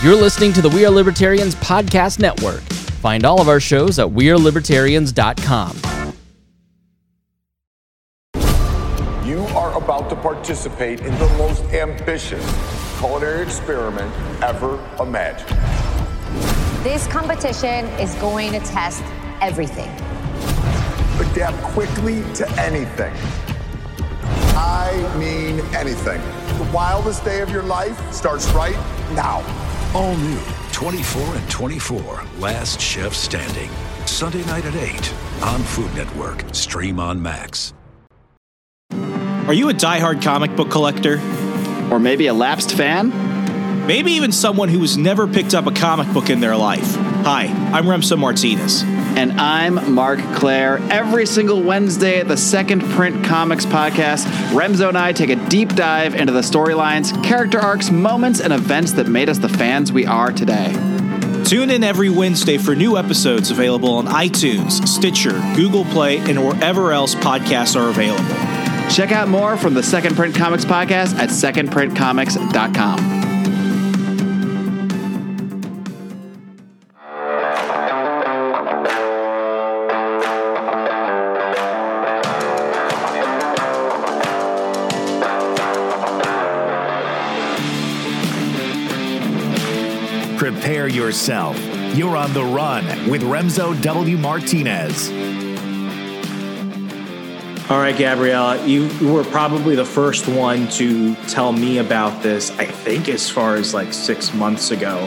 You're listening to the We Are Libertarians Podcast Network. Find all of our shows at wearelibertarians.com. You are about to participate in the most ambitious culinary experiment ever imagined. This competition is going to test everything. Adapt quickly to anything. I mean anything. The wildest day of your life starts right now. All new 24 and 24, Last Chef Standing. Sunday night at 8 on Food Network. Stream on Max. Are you a diehard comic book collector? Or maybe a lapsed fan? Maybe even someone who has never picked up a comic book in their life. Hi, I'm Remso Martinez. And I'm Mark Claire. Every single Wednesday at the Second Print Comics podcast, Remso and I take a deep dive into the storylines, character arcs, moments, and events that made us the fans we are today. Tune in every Wednesday for new episodes available on iTunes, Stitcher, Google Play, and wherever else podcasts are available. Check out more from the Second Print Comics podcast at secondprintcomics.com. Prepare yourself. You're on the run with Remso W. Martinez. All right, Gabriella, you were probably the first one to tell me about this, I think, as far as like 6 months ago.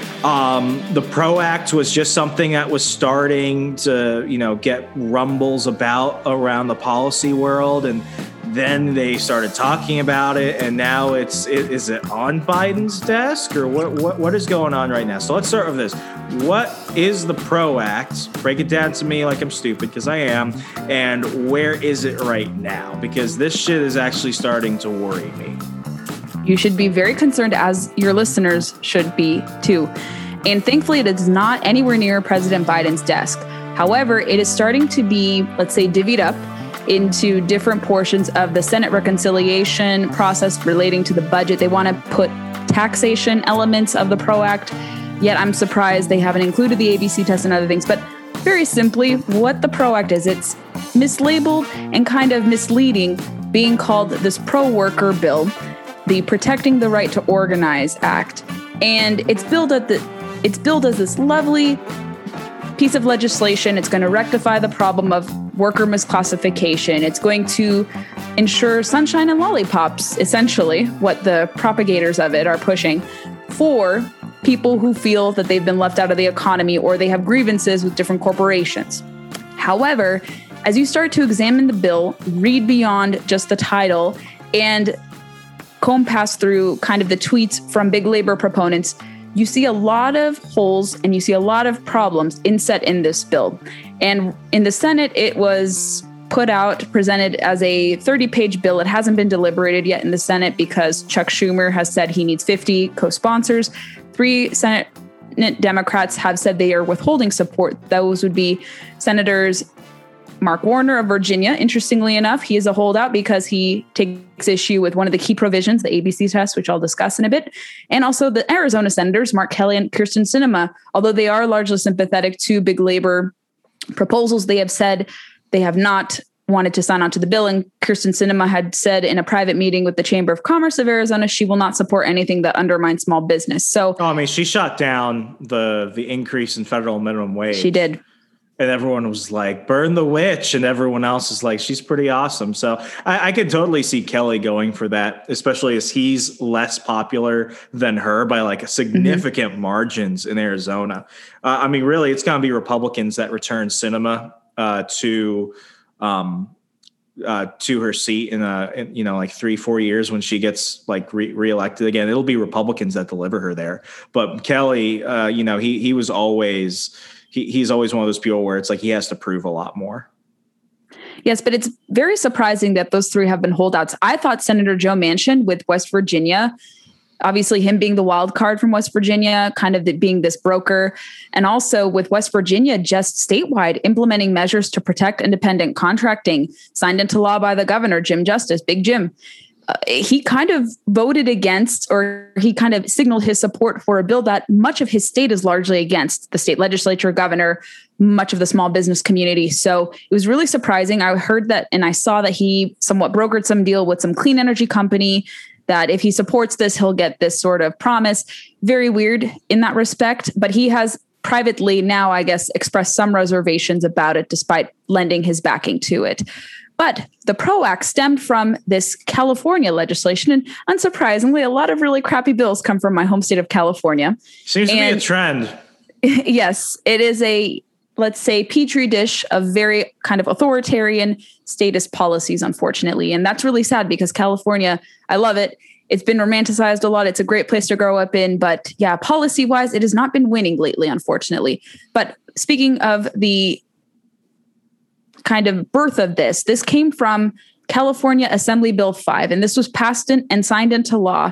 The PRO Act was just something that was starting to, get rumbles about around the policy world. And then they started talking about it, and now is it on Biden's desk, or what is going on right now? So let's start with this. What is the PRO Act? Break it down to me like I'm stupid, because I am. And where is it right now? Because this shit is actually starting to worry me. You should be very concerned, as your listeners should be too. And thankfully, it is not anywhere near President Biden's desk. However, it is starting to be, let's say, divvied up into different portions of the Senate reconciliation process relating to the budget. They want to put taxation elements of the PRO Act, yet I'm surprised they haven't included the ABC test and other things. But very simply, what the PRO Act is, it's mislabeled and kind of misleading, being called this pro-worker bill, the Protecting the Right to Organize Act. And it's billed as this lovely piece of legislation. It's going to rectify the problem of worker misclassification. It's going to ensure sunshine and lollipops, essentially, what the propagators of it are pushing, for people who feel that they've been left out of the economy or they have grievances with different corporations. However, as you start to examine the bill, read beyond just the title, and comb past through kind of the tweets from big labor proponents, you see a lot of holes and you see a lot of problems inset in this bill. And in the Senate, it was presented as a 30-page bill. It hasn't been deliberated yet in the Senate because Chuck Schumer has said he needs 50 co-sponsors. 3 Senate Democrats have said they are withholding support. Those would be Senators Mark Warner of Virginia. Interestingly enough, he is a holdout because he takes issue with one of the key provisions, the ABC test, which I'll discuss in a bit. And also the Arizona Senators, Mark Kelly and Kyrsten Sinema. Although they are largely sympathetic to big labor proposals, they have said they have not wanted to sign on to the bill. And Kyrsten Sinema had said in a private meeting with the Chamber of Commerce of Arizona, she will not support anything that undermines small business. So, she shot down the increase in federal minimum wage. She did. And everyone was like, burn the witch. And everyone else is like, she's pretty awesome. So I could totally see Kelly going for that, especially as he's less popular than her by like significant margins in Arizona. Really, it's going to be Republicans that return Sinema to her seat in 3-4 years when she gets like reelected again. It'll be Republicans that deliver her there. But Kelly, he was always... He's always one of those people where it's like he has to prove a lot more. Yes, but it's very surprising that those 3 have been holdouts. I thought Senator Joe Manchin with West Virginia, obviously him being the wild card from West Virginia, kind of being this broker, and also with West Virginia just statewide implementing measures to protect independent contracting, signed into law by the governor, Jim Justice, Big Jim. he kind of voted against, or he kind of signaled his support for a bill that much of his state is largely against, the state legislature, governor, much of the small business community. So it was really surprising. I heard that, and I saw that he somewhat brokered some deal with some clean energy company that if he supports this, he'll get this sort of promise. Very weird in that respect, but he has privately now, I guess, expressed some reservations about it, despite lending his backing to it. But the PRO Act stemmed from this California legislation. And unsurprisingly, a lot of really crappy bills come from my home state of California. Seems to be a trend. Yes, it is a, let's say, petri dish of very kind of authoritarian statist policies, unfortunately. And that's really sad because California, I love it. It's been romanticized a lot. It's a great place to grow up in. But yeah, policy-wise, it has not been winning lately, unfortunately. But speaking of the kind of birth of this came from California Assembly Bill 5, and this was passed and signed into law,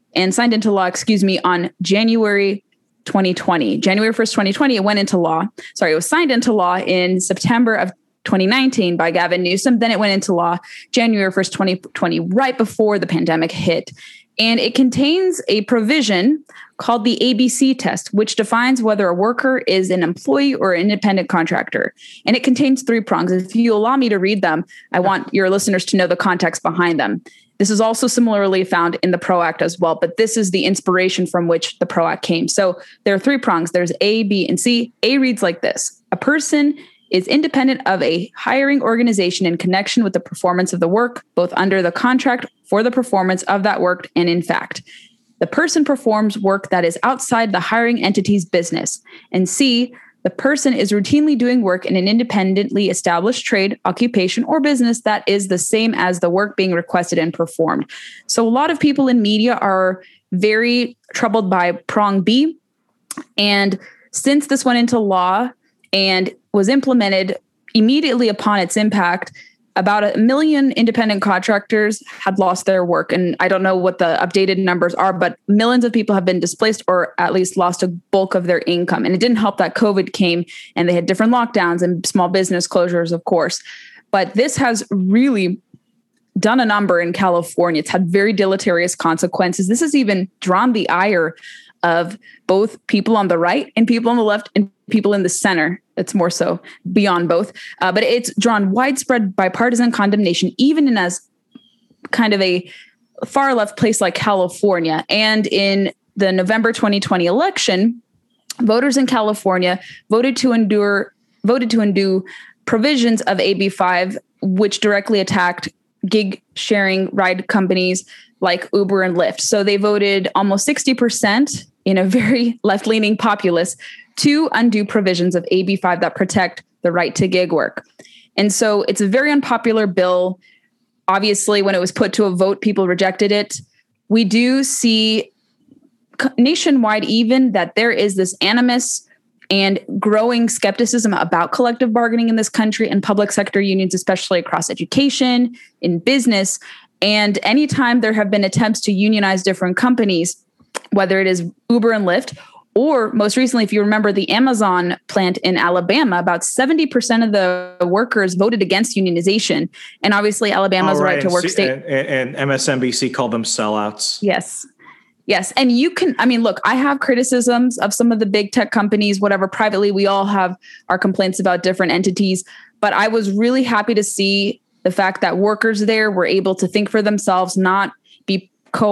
on January 2020. January 1st, 2020, it went into law. Sorry, it was signed into law in September of 2019 by Gavin Newsom. Then it went into law January 1st, 2020, right before the pandemic hit. And it contains a provision called the ABC test, which defines whether a worker is an employee or an independent contractor. And it contains 3 prongs. If you allow me to read them, I want your listeners to know the context behind them. This is also similarly found in the PRO Act as well, but this is the inspiration from which the PRO Act came. So there are 3 prongs. There's A, B, and C. A reads like this: a person is independent of a hiring organization in connection with the performance of the work, both under the contract for the performance of that work and in fact. The person performs work that is outside the hiring entity's business. And C, the person is routinely doing work in an independently established trade, occupation, or business that is the same as the work being requested and performed. So a lot of people in media are very troubled by prong B. And since this went into law and was implemented immediately upon its impact, about 1 million independent contractors had lost their work. And I don't know what the updated numbers are, but millions of people have been displaced or at least lost a bulk of their income. And it didn't help that COVID came and they had different lockdowns and small business closures, of course. But this has really done a number in California. It's had very deleterious consequences. This has even drawn the ire of both people on the right and people on the left and people in the center. It's more so beyond both. But it's drawn widespread bipartisan condemnation, even in as kind of a far left place like California. And in the November 2020 election, voters in California voted to undo provisions of AB 5, which directly attacked gig sharing ride companies like Uber and Lyft. So they voted almost 60% in a very left-leaning populace to undo provisions of AB 5 that protect the right to gig work. And so it's a very unpopular bill. Obviously, when it was put to a vote, people rejected it. We do see nationwide even that there is this animus and growing skepticism about collective bargaining in this country and public sector unions, especially across education, in business. And anytime there have been attempts to unionize different companies, whether it is Uber and Lyft, or most recently, if you remember the Amazon plant in Alabama, about 70% of the workers voted against unionization. And obviously Alabama's right to work state. And MSNBC called them sellouts. Yes. Yes. And you can, I mean, look, I have criticisms of some of the big tech companies, whatever. Privately, we all have our complaints about different entities. But I was really happy to see the fact that workers there were able to think for themselves, not be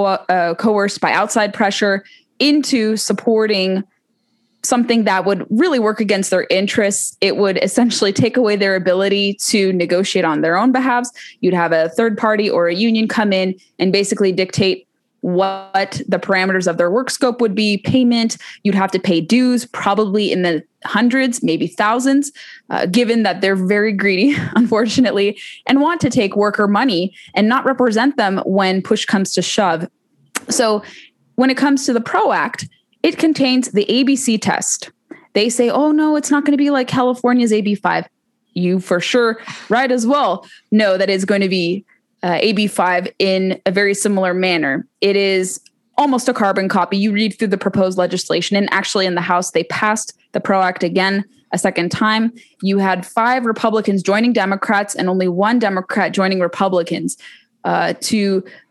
coerced by outside pressure into supporting something that would really work against their interests. It would essentially take away their ability to negotiate on their own behalves. You'd have a third party or a union come in and basically dictate what the parameters of their work scope would be, payment. You'd have to pay dues, probably in the hundreds, maybe thousands, given that they're very greedy, unfortunately, and want to take worker money and not represent them when push comes to shove. So when it comes to the PRO Act, it contains the ABC test. They say, oh, no, it's not going to be like California's AB 5. You for sure, right as well, know that it's going to be AB 5 in a very similar manner. It is almost a carbon copy. You read through the proposed legislation, and actually in the House, they passed the PRO Act again a second time. You had 5 Republicans joining Democrats and only 1 Democrat joining Republicans to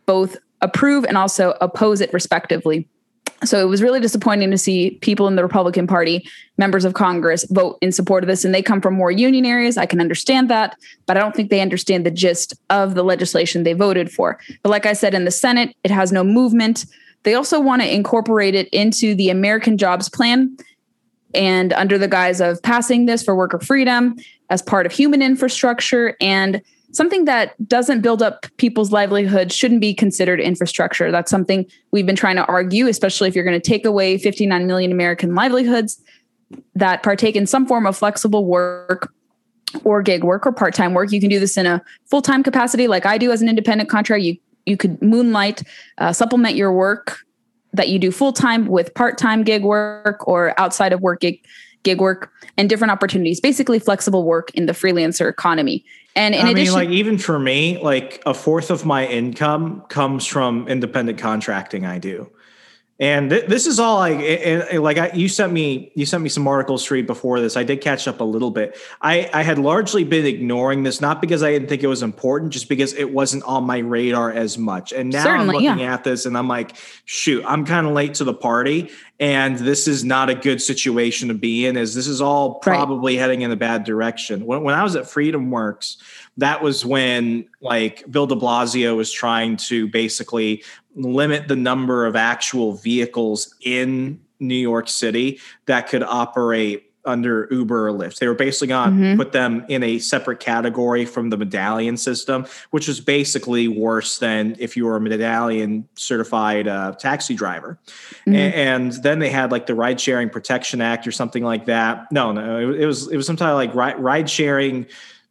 both approve and also oppose it respectively. So it was really disappointing to see people in the Republican Party, members of Congress, vote in support of this. And they come from more union areas. I can understand that, but I don't think they understand the gist of the legislation they voted for. But like I said, in the Senate, it has no movement. They also want to incorporate it into the American Jobs Plan. And under the guise of passing this for worker freedom as part of human infrastructure, and something that doesn't build up people's livelihood shouldn't be considered infrastructure. That's something we've been trying to argue, especially if you're going to take away 59 million American livelihoods that partake in some form of flexible work or gig work or part-time work. You can do this in a full-time capacity like I do as an independent contractor. You could moonlight, supplement your work that you do full-time with part-time gig work or outside of work gig work, and different opportunities, basically flexible work in the freelancer economy. And in addition, like even for me, like a fourth of my income comes from independent contracting I do. And this is all you sent me some articles to read before this. I did catch up a little bit. I had largely been ignoring this, not because I didn't think it was important, just because it wasn't on my radar as much. And now I'm looking at this and I'm like, shoot, I'm kind of late to the party. And this is not a good situation to be in, as this is all probably heading in a bad direction. When I was at Freedom Works, that was when like Bill de Blasio was trying to basically limit the number of actual vehicles in New York City that could operate under Uber or Lyft. They were basically going to put them in a separate category from the medallion system, which was basically worse than if you were a medallion certified taxi driver. And then they had like the Ride Sharing Protection Act or something like that. No, it was some type of like ride sharing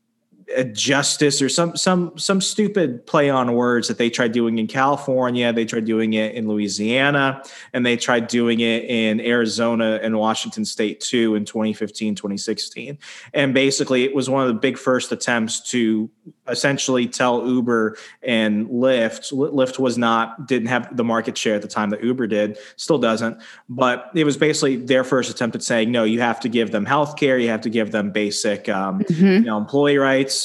justice or some stupid play on words that they tried doing in California. They tried doing it in Louisiana, and they tried doing it in Arizona and Washington State too in 2015, 2016. And basically it was one of the big first attempts to essentially tell Uber and Lyft didn't have the market share at the time that Uber did, still doesn't, but it was basically their first attempt at saying, no, you have to give them healthcare. You have to give them basic, employee rights,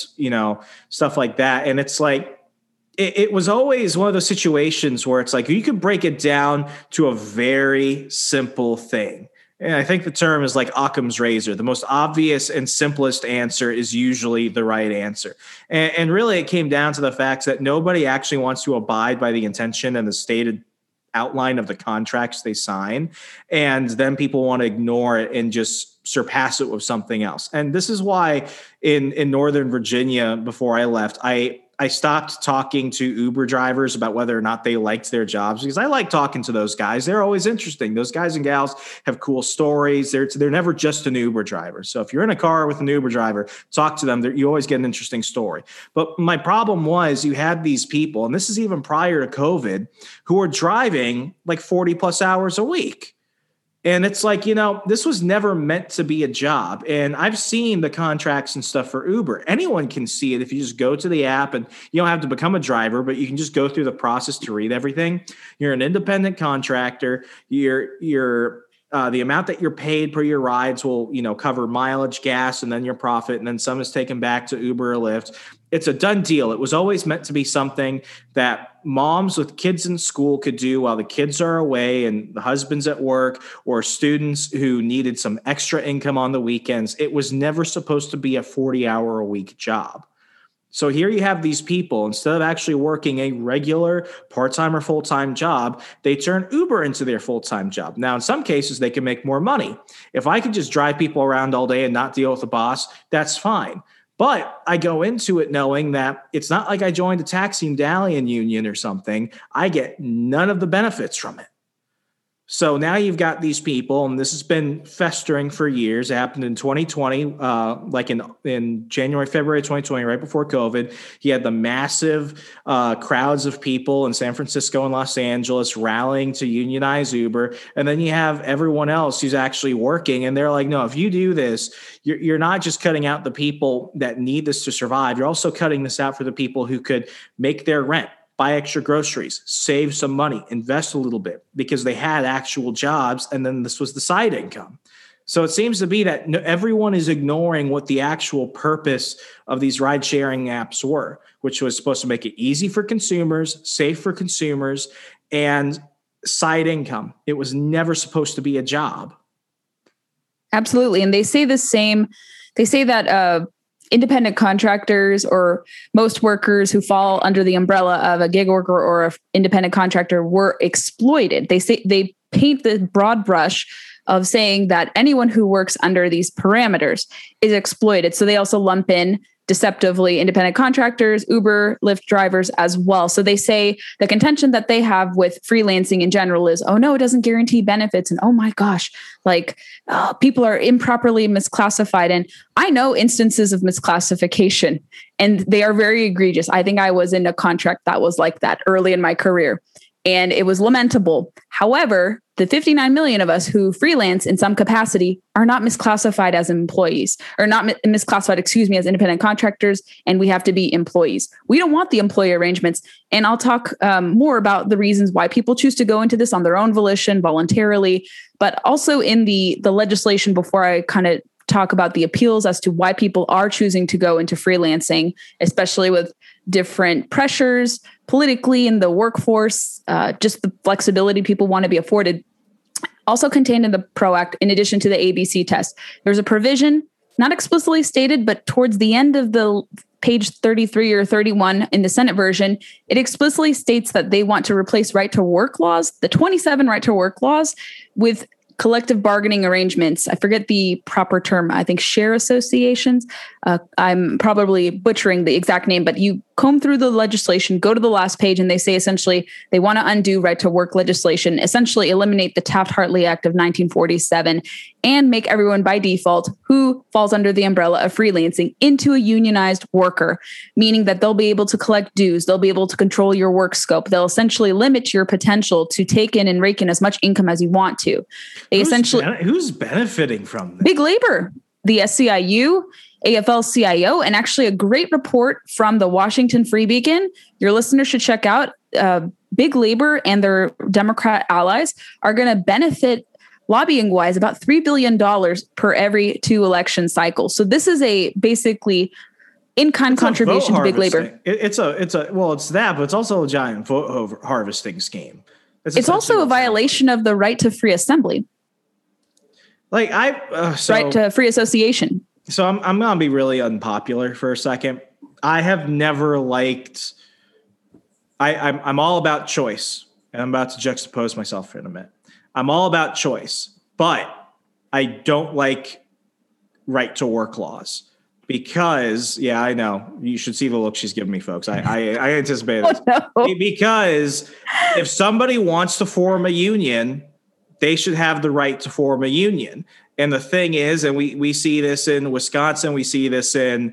stuff like that. And it's like, it was always one of those situations where it's like, you could break it down to a very simple thing. And I think the term is like Occam's razor. The most obvious and simplest answer is usually the right answer. And really it came down to the fact that nobody actually wants to abide by the intention and the stated outline of the contracts they sign. And then people want to ignore it and just surpass it with something else. And this is why in Northern Virginia, before I left, I stopped talking to Uber drivers about whether or not they liked their jobs, because I like talking to those guys. They're always interesting. Those guys and gals have cool stories. They're never just an Uber driver. So if you're in a car with an Uber driver, talk to them. You always get an interesting story. But my problem was you had these people, and this is even prior to COVID, who were driving like 40 plus hours a week. And it's like, this was never meant to be a job. And I've seen the contracts and stuff for Uber. Anyone can see it if you just go to the app, and you don't have to become a driver, but you can just go through the process to read everything. You're an independent contractor. You're the amount that you're paid per your rides will, cover mileage, gas, and then your profit. And then some is taken back to Uber or Lyft. It's a done deal. It was always meant to be something that moms with kids in school could do while the kids are away and the husband's at work, or students who needed some extra income on the weekends. It was never supposed to be a 40-hour-a-week job. So here you have these people, instead of actually working a regular part-time or full-time job, they turn Uber into their full-time job. Now, in some cases, they can make more money. If I could just drive people around all day and not deal with the boss, that's fine. But I go into it knowing that it's not like I joined a taxi medallion union or something. I get none of the benefits from it. So now you've got these people, and this has been festering for years. It happened in 2020, like in January, February 2020, right before COVID. He had the massive crowds of people in San Francisco and Los Angeles rallying to unionize Uber. And then you have everyone else who's actually working, and they're like, no, if you do this, you're not just cutting out the people that need this to survive. You're also cutting this out for the people who could make their rent, buy extra groceries, save some money, invest a little bit, because they had actual jobs, and then this was the side income. So it seems to be that everyone is ignoring what the actual purpose of these ride sharing apps were, which was supposed to make it easy for consumers, safe for consumers, and side income. It was never supposed to be a job. Absolutely. And they say that independent contractors or most workers who fall under the umbrella of a gig worker or an independent contractor were exploited. They paint the broad brush of saying that anyone who works under these parameters is exploited. So they also lump in deceptively independent contractors, Uber, Lyft drivers as well. So they say the contention that they have with freelancing in general is, oh no, it doesn't guarantee benefits. And oh my gosh, people are improperly misclassified. And I know instances of misclassification and they are very egregious. I think I was in a contract that was like that early in my career. And it was lamentable. However, the 59 million of us who freelance in some capacity are not misclassified as employees, or not misclassified, as independent contractors, and we have to be employees. We don't want the employee arrangements. And I'll talk more about the reasons why people choose to go into this on their own volition, voluntarily, but also in the legislation before I kind of talk about the appeals as to why people are choosing to go into freelancing, especially with different pressures politically in the workforce, just the flexibility people want to be afforded. Also contained in the PRO Act, in addition to the ABC test, there's a provision, not explicitly stated, but towards the end of the page 33 or 31 in the Senate version, it explicitly states that they want to replace right to work laws, the 27 right to work laws, with collective bargaining arrangements. I forget the proper term. I think share associations. I'm probably butchering the exact name, but you comb through the legislation, go to the last page, and they say essentially they want to undo right to work legislation, essentially eliminate the Taft-Hartley Act of 1947, and make everyone by default who falls under the umbrella of freelancing into a unionized worker, meaning that they'll be able to collect dues, they'll be able to control your work scope, they'll essentially limit your potential to take in and rake in as much income as you want to. Who's benefiting from this? Big labor, the SCIU, AFL-CIO, and actually a great report from the Washington Free Beacon. Your listeners should check out. Big labor and their Democrat allies are going to benefit lobbying-wise about $3 billion per every 2 election cycles. So this is a basically in-kind contribution to big labor. It's that, but it's also a giant vote harvesting scheme. It's also a violation of the right to free assembly. Right to free association. So I'm going to be really unpopular for a second. I have never liked. I'm all about choice, and I'm about to juxtapose myself in a minute. I'm all about choice, but I don't like right to work laws because, yeah, I know you should see the look she's giving me, folks. I anticipate this because if somebody wants to form a union, they should have the right to form a union. And the thing is, and we see this in Wisconsin, we see this in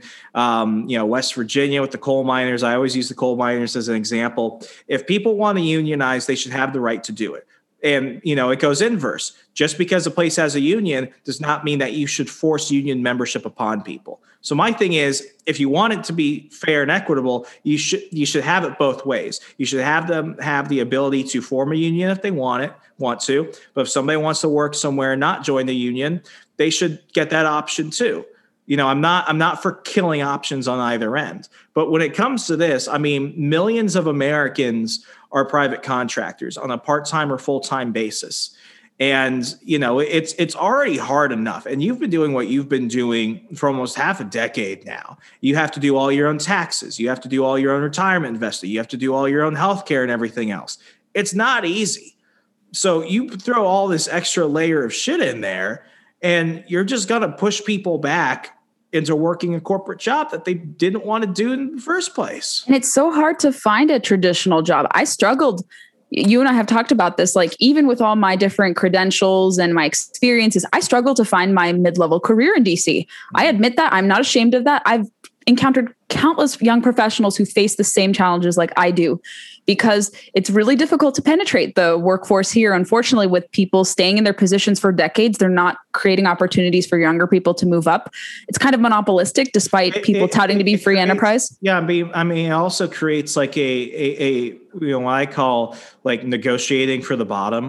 West Virginia with the coal miners. I always use the coal miners as an example. If people want to unionize, they should have the right to do it. And, it goes inverse. Just because a place has a union does not mean that you should force union membership upon people. So my thing is, if you want it to be fair and equitable, you should have it both ways. You should have them have the ability to form a union if they want to. But if somebody wants to work somewhere and not join the union, they should get that option too. I'm not for killing options on either end. But when it comes to this, millions of Americans are private contractors on a part-time or full-time basis. And, it's already hard enough. And you've been doing what you've been doing for almost half a decade now. You have to do all your own taxes. You have to do all your own retirement investing. You have to do all your own healthcare and everything else. It's not easy. So you throw all this extra layer of shit in there, and you're just going to push people back into working a corporate job that they didn't want to do in the first place. And it's so hard to find a traditional job. I struggled. You and I have talked about this, even with all my different credentials and my experiences, I struggled to find my mid-level career in DC. I admit that. I'm not ashamed of that. I've encountered countless young professionals who face the same challenges like I do, because it's really difficult to penetrate the workforce here. Unfortunately, with people staying in their positions for decades, they're not creating opportunities for younger people to move up. It's kind of monopolistic, despite people touting to be free enterprise. Yeah, it also creates what I call negotiating for the bottom.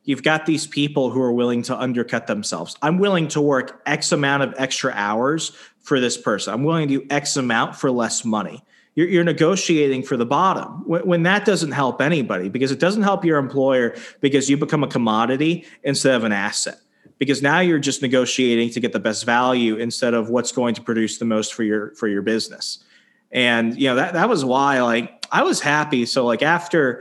you've got these people who are willing to undercut themselves. I'm willing to work X amount of extra hours for this person. I'm willing to do X amount for less money. You're negotiating for the bottom when that doesn't help anybody, because it doesn't help your employer, because you become a commodity instead of an asset, because now you're just negotiating to get the best value instead of what's going to produce the most for your business. And, that was why, like, I was happy. So like after,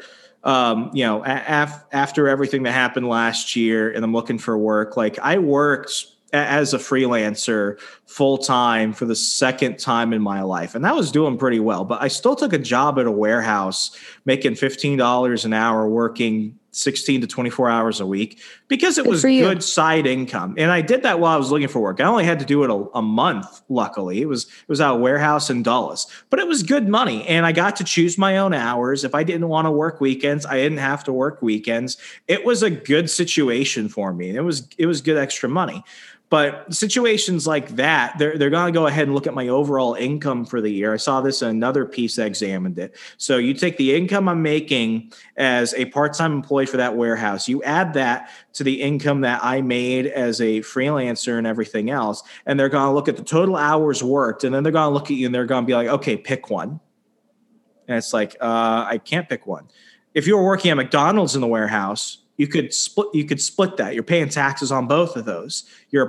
after everything that happened last year and I'm looking for work, like I worked as a freelancer full time for the second time in my life. And that was doing pretty well, but I still took a job at a warehouse making $15 an hour, working 16 to 24 hours a week, because it was good side income. And I did that while I was looking for work. I only had to do it a month. Luckily, it was at a warehouse in Dulles, but it was good money. And I got to choose my own hours. If I didn't want to work weekends, I didn't have to work weekends. It was a good situation for me. It was good extra money. But situations like that, they're going to go ahead and look at my overall income for the year. I saw this in another piece that examined it. So you take the income I'm making as a part-time employee for that warehouse, you add that to the income that I made as a freelancer and everything else, and they're going to look at the total hours worked, and then they're going to look at you and they're going to be like, okay, pick one. And it's like, I can't pick one. If you were working at McDonald's in the warehouse, you could split that. You're paying taxes on both of those. You're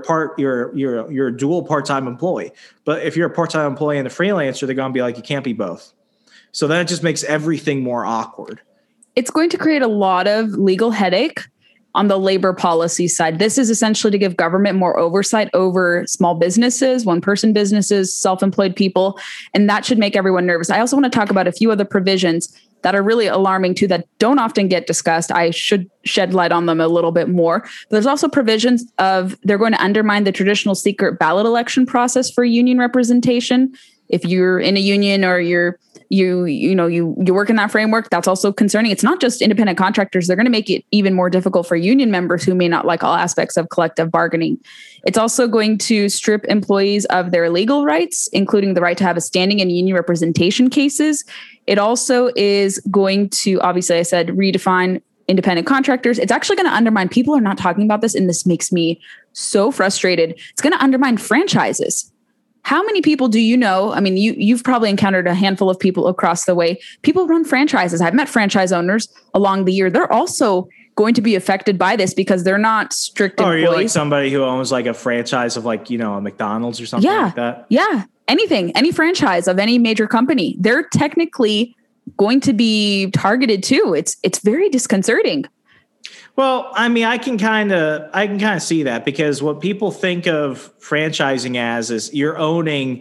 a dual part-time employee. But if you're a part-time employee and a freelancer, they're going to be like, you can't be both. So then it just makes everything more awkward. It's going to create a lot of legal headache on the labor policy side. This is essentially to give government more oversight over small businesses, one-person businesses, self-employed people, and that should make everyone nervous. I also want to talk about a few other provisions that are really alarming too, that don't often get discussed. I should shed light on them a little bit more. But there's also provisions of they're going to undermine the traditional secret ballot election process for union representation. If you're in a union or you work in that framework, that's also concerning. It's not just independent contractors. They're going to make it even more difficult for union members who may not like all aspects of collective bargaining. It's also going to strip employees of their legal rights, including the right to have a standing in union representation cases. It also is going to, obviously, I said, redefine independent contractors. It's actually going to undermine, people are not talking about this, and this makes me so frustrated. It's going to undermine franchises. How many people do you know? I mean, you've probably encountered a handful of people across the way. People run franchises. I've met franchise owners along the year. They're also going to be affected by this because they're not strict employees. Or you're like somebody who owns like a franchise of like, a McDonald's or something like that. Yeah. Any franchise of any major company, they're technically going to be targeted too. It's very disconcerting. Well, I mean, I can kind of see that, because what people think of franchising as is you're owning,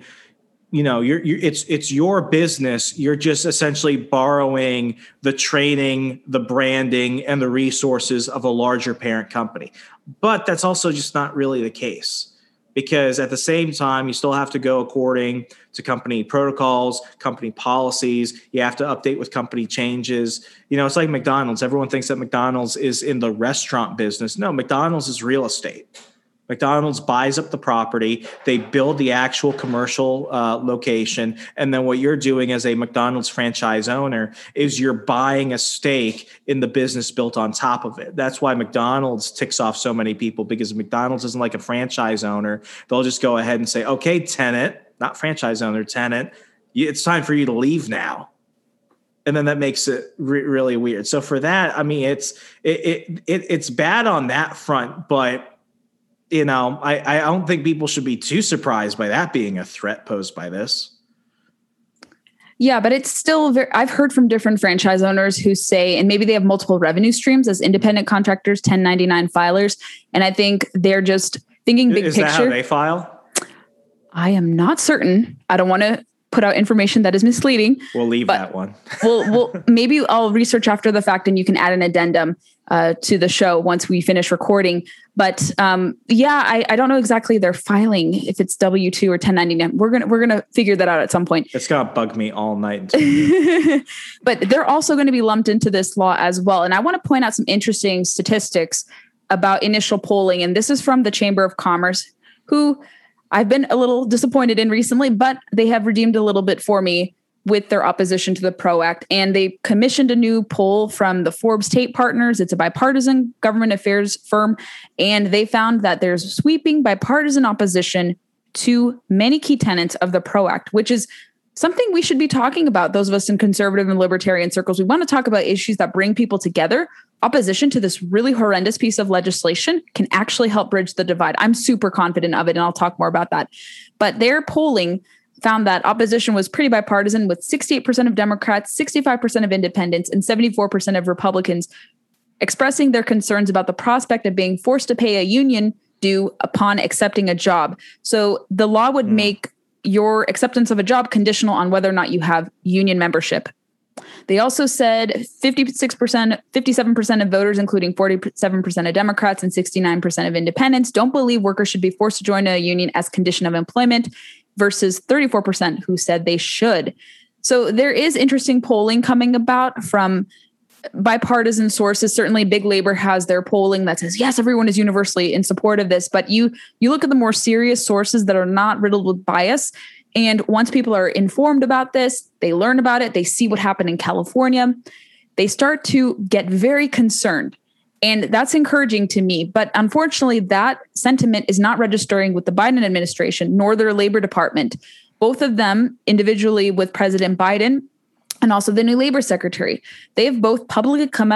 it's your business. You're just essentially borrowing the training, the branding, and the resources of a larger parent company. But that's also just not really the case, because at the same time, you still have to go according to company protocols, company policies. You have to update with company changes. It's like McDonald's. Everyone thinks that McDonald's is in the restaurant business. No, McDonald's is real estate. McDonald's buys up the property. They build the actual commercial location. And then what you're doing as a McDonald's franchise owner is you're buying a stake in the business built on top of it. That's why McDonald's ticks off so many people, because McDonald's isn't like a franchise owner. They'll just go ahead and say, okay, tenant, not franchise owner, tenant, it's time for you to leave now. And then that makes it really weird. So for that, I mean, it's bad on that front, but I don't think people should be too surprised by that being a threat posed by this. Yeah, but it's still I've heard from different franchise owners who say, and maybe they have multiple revenue streams as independent contractors, 1099 filers. And I think they're just thinking big picture. Is that how they file? I am not certain. I don't want to put out information that is misleading. We'll leave that one. We'll maybe I'll research after the fact and you can add an addendum to the show once we finish recording. But I don't know exactly their filing, if it's W-2 or 1099. We're gonna figure that out at some point. It's gonna bug me all night. But they're also going to be lumped into this law as well. And I want to point out some interesting statistics about initial polling. And this is from the Chamber of Commerce, who I've been a little disappointed in recently, but they have redeemed a little bit for me. with their opposition to the PRO Act. And they commissioned a new poll from the Forbes Tate Partners. It's a bipartisan government affairs firm. And they found that there's sweeping bipartisan opposition to many key tenets of the PRO Act, which is something we should be talking about, those of us in conservative and libertarian circles. We want to talk about issues that bring people together. Opposition to this really horrendous piece of legislation can actually help bridge the divide. I'm super confident of it, and I'll talk more about that. But their polling found that opposition was pretty bipartisan, with 68% of Democrats, 65% of independents, and 74% of Republicans expressing their concerns about the prospect of being forced to pay a union due upon accepting a job. So the law would make your acceptance of a job conditional on whether or not you have union membership. They also said 57% of voters, including 47% of Democrats and 69% of independents, don't believe workers should be forced to join a union as condition of employment, versus 34% who said they should. So there is interesting polling coming about from bipartisan sources. Certainly Big Labor has their polling that says, yes, everyone is universally in support of this. But you look at the more serious sources that are not riddled with bias. And once people are informed about this, they learn about it, they see what happened in California, they start to get very concerned. And that's encouraging to me. But unfortunately, that sentiment is not registering with the Biden administration nor their Labor Department, both of them individually with President Biden and also the new Labor Secretary. They have both publicly come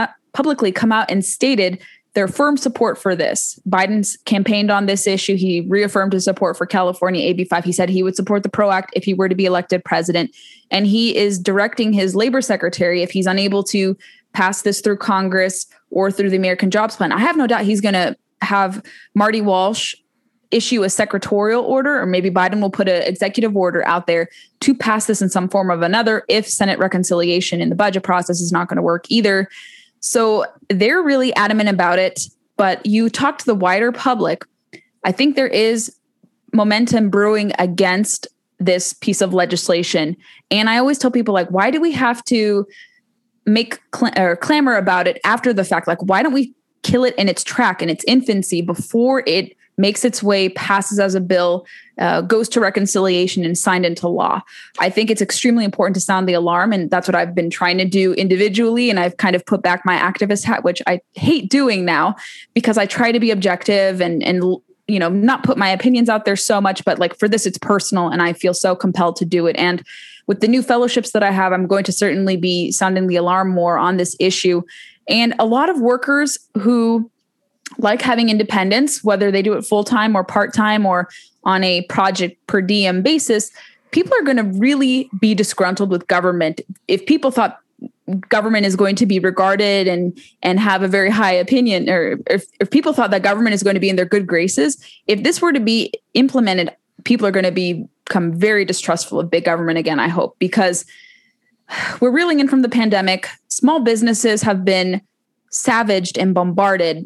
out and stated their firm support for this. Biden's campaigned on this issue. He reaffirmed his support for California AB5. He said he would support the PRO Act if he were to be elected president. And he is directing his Labor Secretary, if he's unable to pass this through Congress or through the American Jobs Plan, I have no doubt he's going to have Marty Walsh issue a secretarial order, or maybe Biden will put an executive order out there to pass this in some form or another if Senate reconciliation in the budget process is not going to work either. So they're really adamant about it. But you talk to the wider public, I think there is momentum brewing against this piece of legislation. And I always tell people, like, why do we have to make clamor about it after the fact? Like, why don't we kill it in its track, in its infancy, before it makes its way, passes as a bill, goes to reconciliation and signed into law? I think it's extremely important to sound the alarm. And that's what I've been trying to do individually. And I've kind of put back my activist hat, which I hate doing now, because I try to be objective and not put my opinions out there so much. But like for this, it's personal, and I feel so compelled to do it. And with the new fellowships that I have, I'm going to certainly be sounding the alarm more on this issue. And a lot of workers who like having independence, whether they do it full-time or part-time or on a project per diem basis, people are going to really be disgruntled with government. If people thought government is going to be regarded and have a very high opinion, or if people thought that government is going to be in their good graces, if this were to be implemented, people are going to become very distrustful of big government again, I hope, because we're reeling in from the pandemic. Small businesses have been savaged and bombarded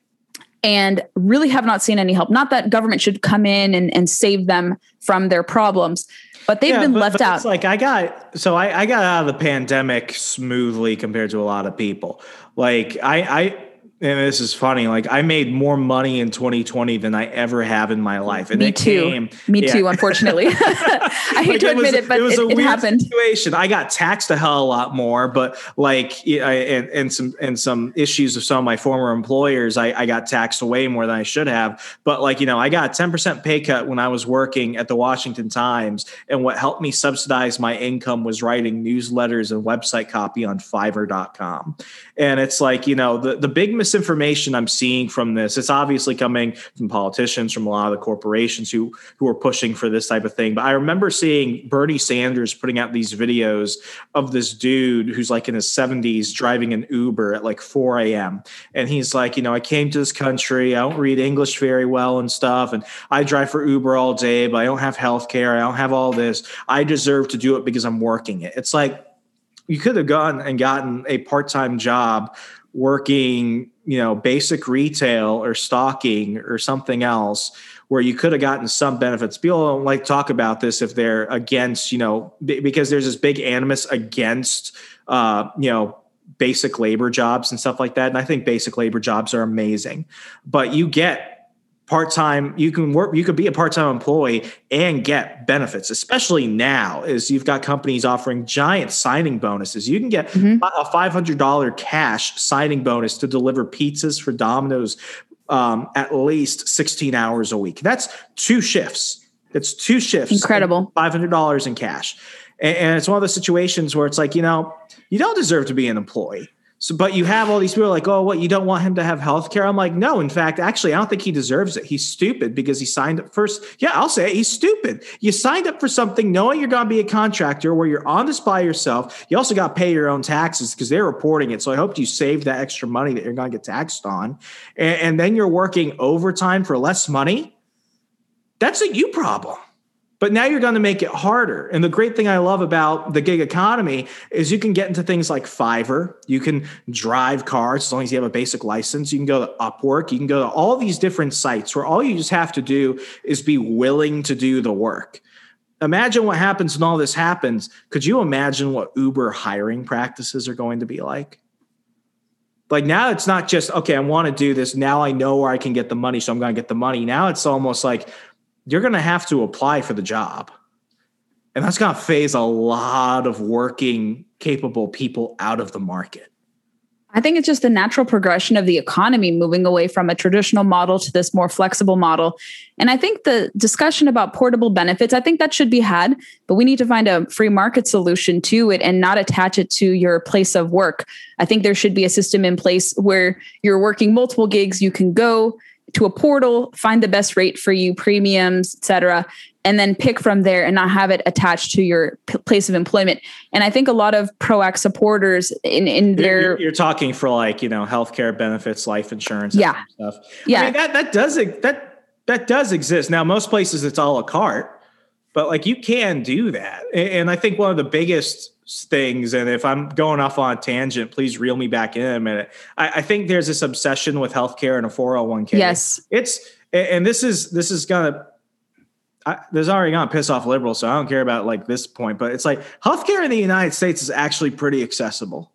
and really have not seen any help. Not that government should come in and save them from their problems, but they've been left out. It's like I got out of the pandemic smoothly compared to a lot of people. Like and this is funny, like I made more money in 2020 than I ever have in my life. And Me too, unfortunately. I hate to admit it, but it happened. Situation. I got taxed a hell of a lot more, but and some issues of some of my former employers, I got taxed way more than I should have. But I got a 10% pay cut when I was working at the Washington Times. And what helped me subsidize my income was writing newsletters and website copy on Fiverr.com. And it's like, the big misinformation I'm seeing from this, it's obviously coming from politicians, from a lot of the corporations who are pushing for this type of thing. But I remember seeing Bernie Sanders putting out these videos of this dude who's like in his 70s driving an Uber at like 4 a.m. And he's like, I came to this country, I don't read English very well and stuff. And I drive for Uber all day, but I don't have health care. I don't have all this. I deserve to do it because I'm working it. It's like, you could have gone and gotten a part-time job working, basic retail or stocking or something else where you could have gotten some benefits. People don't like to talk about this if they're against, because there's this big animus against, basic labor jobs and stuff like that. And I think basic labor jobs are amazing, but you get part-time, you could be a part-time employee and get benefits, especially now as you've got companies offering giant signing bonuses. You can get a $500 cash signing bonus to deliver pizzas for Domino's at least 16 hours a week. That's 2 shifts. It's 2 shifts. Incredible. $500 in cash. And it's one of those situations where it's like, you don't deserve to be an employee. So, but you have all these people like, oh, what, you don't want him to have health care? I'm like, no, in fact, actually, I don't think he deserves it. He's stupid because he signed up first. Yeah, I'll say it. He's stupid. You signed up for something knowing you're going to be a contractor where you're on this by yourself. You also got to pay your own taxes because they're reporting it. So I hope you save that extra money that you're going to get taxed on. And then you're working overtime for less money. That's a you problem. But now you're going to make it harder. And the great thing I love about the gig economy is you can get into things like Fiverr. You can drive cars as long as you have a basic license. You can go to Upwork. You can go to all these different sites where all you just have to do is be willing to do the work. Imagine what happens when all this happens. Could you imagine what Uber hiring practices are going to be like? Like now it's not just, okay, I want to do this. Now I know where I can get the money, so I'm going to get the money. Now it's almost like, you're going to have to apply for the job. And that's going to phase a lot of working, capable people out of the market. I think it's just the natural progression of the economy moving away from a traditional model to this more flexible model. And I think the discussion about portable benefits, I think that should be had, but we need to find a free market solution to it and not attach it to your place of work. I think there should be a system in place where you're working multiple gigs, you can go to a portal, find the best rate for you, premiums, et cetera, and then pick from there and not have it attached to your place of employment. And I think a lot of PROACT supporters in their... You're talking for like, healthcare benefits, life insurance, yeah, and stuff. Yeah. I mean, that does exist. Now, most places it's a la carte, but like you can do that. And I think one of the biggest things, and if I'm going off on a tangent, please reel me back in a minute. I think there's this obsession with healthcare and a 401k. Yes. This is gonna, there's already gonna piss off liberals, so I don't care about like this point, but it's like healthcare in the United States is actually pretty accessible.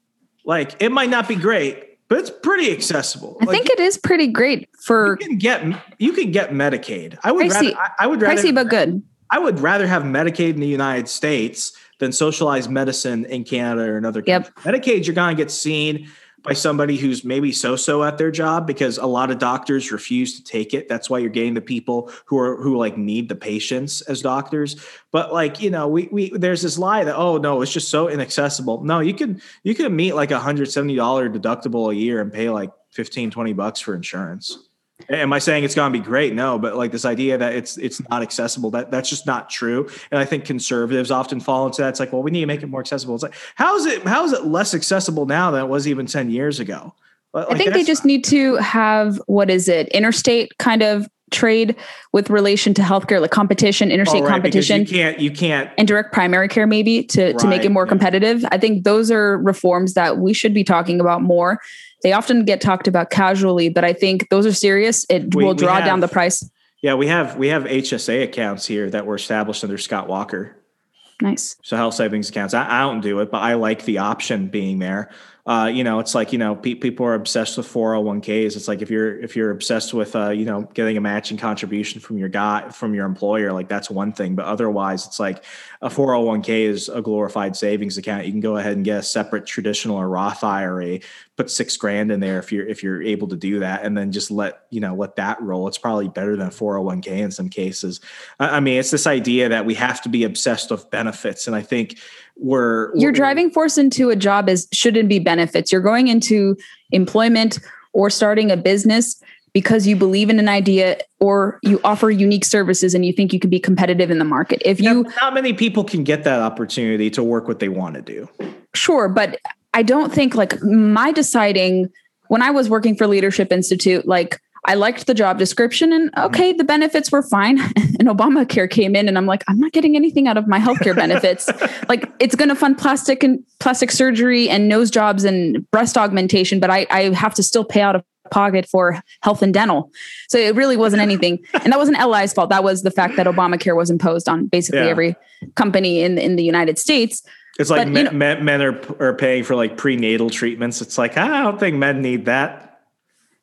Like it might not be great, but it's pretty accessible. I think it is pretty great for you can get Medicaid. I would pricey, rather pricey but good. I would rather have Medicaid in the United States than socialized medicine in Canada or another country. Yep. Medicaid, you're going to get seen by somebody who's maybe so-so at their job because a lot of doctors refuse to take it. That's why you're getting the people who like need the patients as doctors. But like, we there's this lie that, oh no, it's just so inaccessible. No, you can meet like $170 deductible a year and pay like $15-20 for insurance. Am I saying it's going to be great? No, but like this idea that it's not accessible, that's just not true. And I think conservatives often fall into that. It's like, well, we need to make it more accessible. It's like, how is it less accessible now than it was even 10 years ago? Like, I think they just need to have, interstate kind of trade with relation to healthcare, like competition, interstate competition. You can't, and direct primary care maybe to make it more competitive. I think those are reforms that we should be talking about more. They often get talked about casually, but I think those are serious. It will draw down the price. Yeah, we have HSA accounts here that were established under Scott Walker. Nice. So health savings accounts. I don't do it, but I like the option being there. It's like, people are obsessed with 401ks. It's like if you're obsessed with, getting a matching contribution from your employer, like that's one thing. But otherwise, it's like a 401k is a glorified savings account. You can go ahead and get a separate traditional or Roth IRA, put $6,000 in there if you're able to do that, and then just let that roll. It's probably better than a 401k in some cases. I mean, it's this idea that we have to be obsessed with benefits, and I think your driving force into a job shouldn't be benefits. You're going into employment or starting a business because you believe in an idea or you offer unique services and you think you can be competitive in the market. Not many people can get that opportunity to work what they want to do. Sure. But I don't think like my deciding when I was working for Leadership Institute, like I liked the job description and okay, the benefits were fine. And Obamacare came in and I'm like, I'm not getting anything out of my healthcare benefits. Like it's going to fund plastic surgery and nose jobs and breast augmentation, but I have to still pay out of pocket for health and dental. So it really wasn't anything. And that wasn't LI's fault. That was the fact that Obamacare was imposed on basically every company in the United States. It's like men are paying for like prenatal treatments. It's like, I don't think men need that.